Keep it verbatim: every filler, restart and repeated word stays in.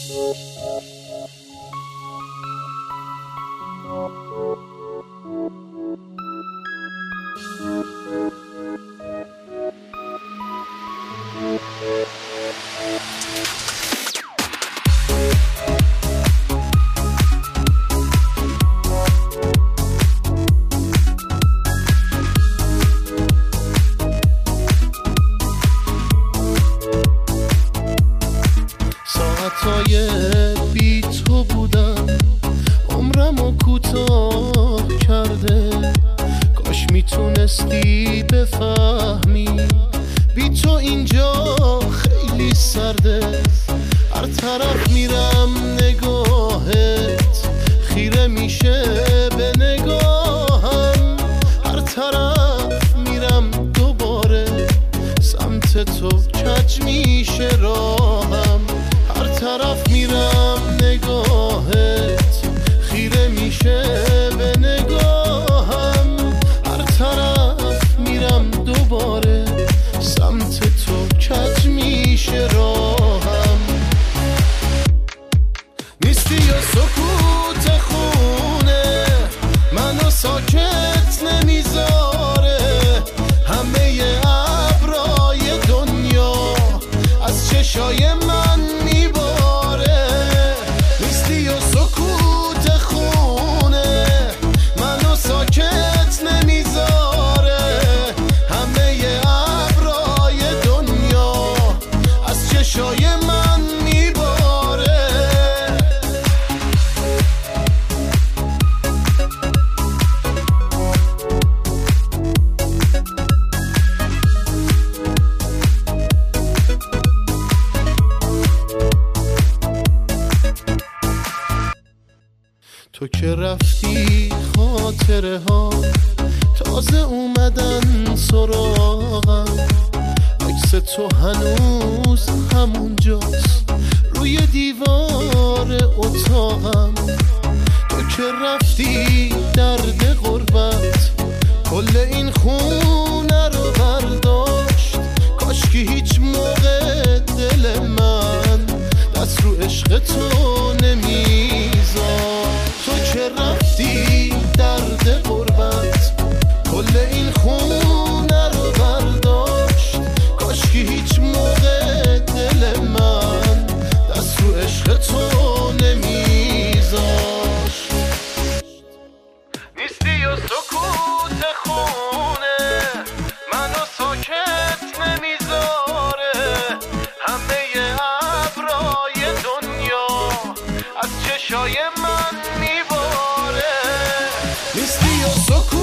ساعتای بی تو بودم، عمرمو کوتاه کرده. کاش میتونستی بفهمی بی تو اینجا خیلی سرده. هر طرف میرم نگاهت خیره میشه به نگاهم. هر طرف میرم دوباره سمت تو کج میشه راهم. هر طرف میرم نگاهت خیره میشه به نگاهم. هر طرف میرم دوباره سمت تو کج میشه راهم. نیستی یا سکوت خونه منو ساکت نمیذاره. همه ابرای دنیا از چشای من میباره. نیستی یا سکوت خونه منو ساکت نمیذاره. همه ابرای دنیا از چشای من میباره. تو که رفتی خاطره ها تازه اومدن سراغم. عکس تو هنوز همونجاست روی دیوار اتاقم. تو که رفتی درد غربت کل این خونه رو برداشت. کاشکی هیچ موقع دل من دست رو عشق تو نمیذاشت. تو که رفتی درد غربت کل این خونه رو برداشت. کاشکی هیچ موقع دل من دست رو عشق تو نمیذاشت. نیستی یا سکوت خونه منو ساکت نمیذاره. همه ابرای دنیا از چشای من میباره. نیستی یا سکوت